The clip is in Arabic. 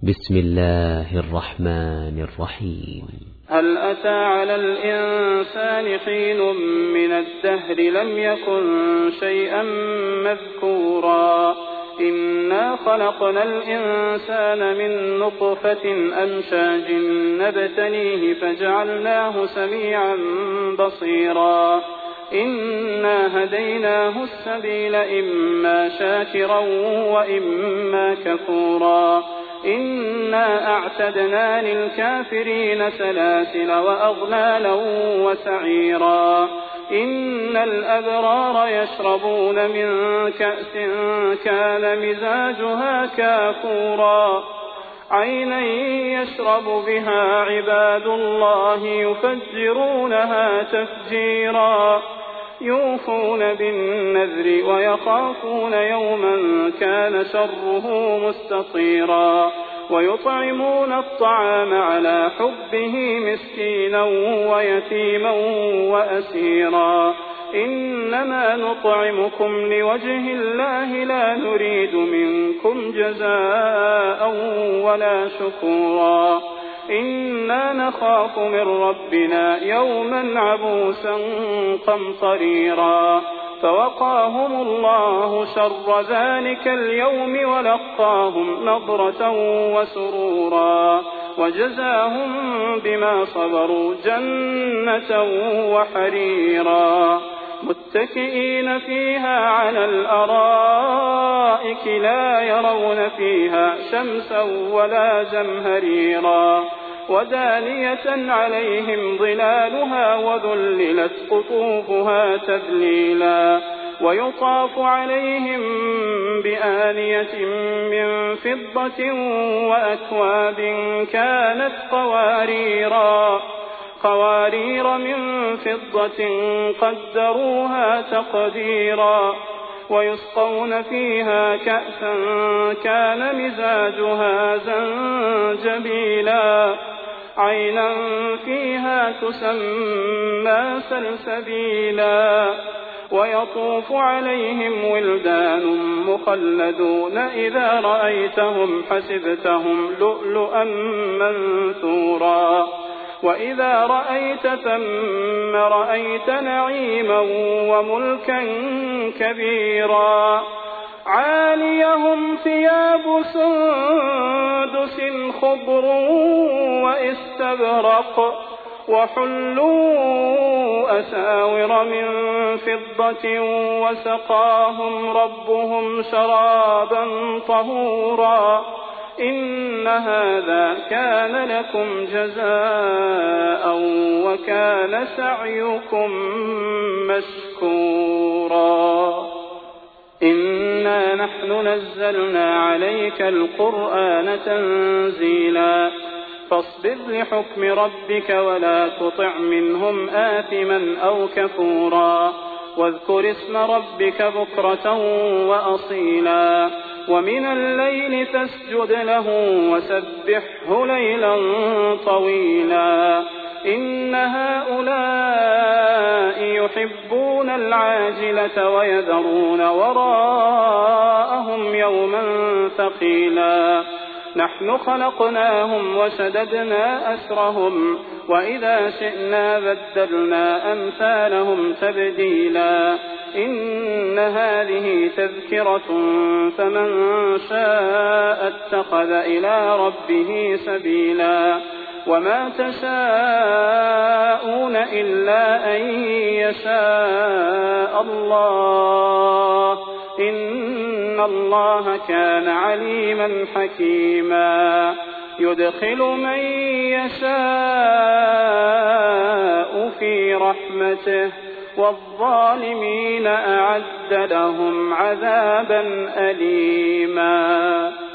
بسم الله الرحمن الرحيم. هل أتى على الإنسان حين من الدهر لم يكن شيئا مذكورا إنا خلقنا الإنسان من نطفة أمشاج نبتليه فجعلناه سميعا بصيرا إنا هديناه السبيل إما شاكرا وإما كفورا إنا أعتدنا للكافرين سلاسل وأغلالا وسعيرا إن الأبرار يشربون من كأس كان مزاجها كافورا عينا يشرب بها عباد الله يفجرونها تفجيرا يوفون بالنذر ويخافون يوما كان شره مستطيرا ويطعمون الطعام على حبه مسكينا ويتيما وأسيرا إنما نطعمكم لوجه الله لا نريد منكم جزاء ولا شكورا إنا نخاف من ربنا يوما عبوسا قمطريرا فوقاهم الله شر ذلك اليوم ولقاهم نضرة وسرورا وجزاهم بما صبروا جنة وحريرا متكئين فيها على الأرائك لا يرون فيها شمسا ولا زمهريرا ودانية عليهم ظلالها وذللت قطوفها تذليلا ويطاف عليهم بآنية من فضة وأكواب كانت قوارير من فضة قدروها تقديرا ويسقون فيها كأسا كان مزاجها زنجبيلا عينا فيها تسمى سلسبيلا ويطوف عليهم ولدان مخلدون إذا رأيتهم حسبتهم لؤلؤا منثورا وإذا رأيت ثم رأيت نعيما وملكا كبيرا عاليهم ثياب سندس خضر واستبرق وحلوا أساور من فضة وسقاهم ربهم شرابا طهورا إن هذا كان لكم جزاء وكان سعيكم مشكورا إنا نحن نزلنا عليك القرآن تنزيلا فاصبر لحكم ربك ولا تطع منهم آثما أو كفورا واذكر اسم ربك بكرة وأصيلا ومن الليل فاسجد له وسبحه ليلا طويلا إن هؤلاء يحبون العاجلة ويذرون وراءهم يوما ثقيلا نحن خلقناهم وشددنا أسرهم وإذا شئنا بدلنا أمثالهم تبديلا إن هذه تذكرة فمن شاء اتخذ إلى ربه سبيلا وما تشاءون إلا أن يشاء الله إن الله كان عليما حكيما يدخل من يشاء في رحمته والظالمين أعد لهم عذابا أليما.